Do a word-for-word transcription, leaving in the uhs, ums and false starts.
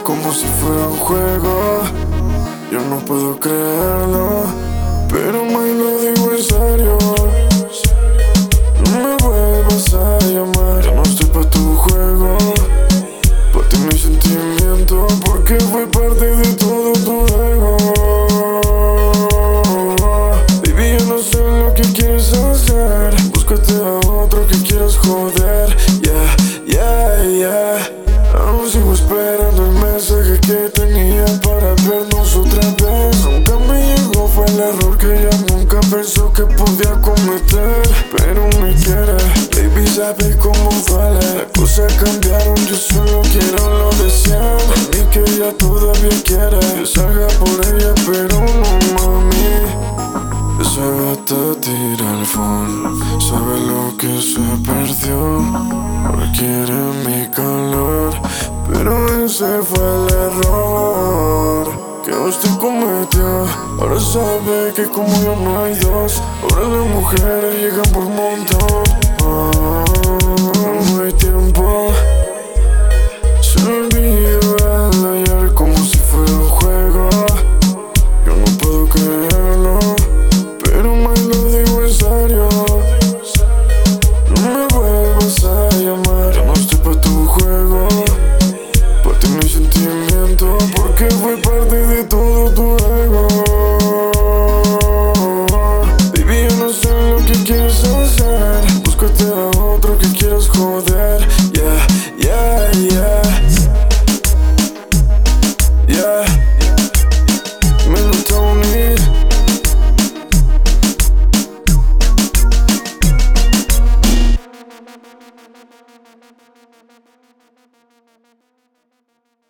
como si fuera un juego. Yo no puedo creerlo, pero me lo digo en serio. No me vuelvas a llamar, yo no estoy pa' tu juego. Por ti no hay sentimiento, porque fue parte de todo tu ego. Baby, yo no sé lo que quieres hacer. Búscate a otro que quieras joder. Yeah, yeah, yeah. Aún sigo esperando el mensaje que tenía para vernos otra vez. Nunca me llegó, fue el error que ella nunca pensó que podía cometer. Pero me quiere, baby, sabe cómo duele. Las cosas cambiaron, yo solo quiero lo de siempre. A mí que ella todavía quiere que salga por ella, pero no, mami. Esa gata tira el phone, sabe lo que se perdió. Ahora quiere mi calor, pero ese fue el error que usted cometió. Ahora sabe que como yo no hay dos. Ahora las mujeres llegan por montón. Oh, no hay tiempo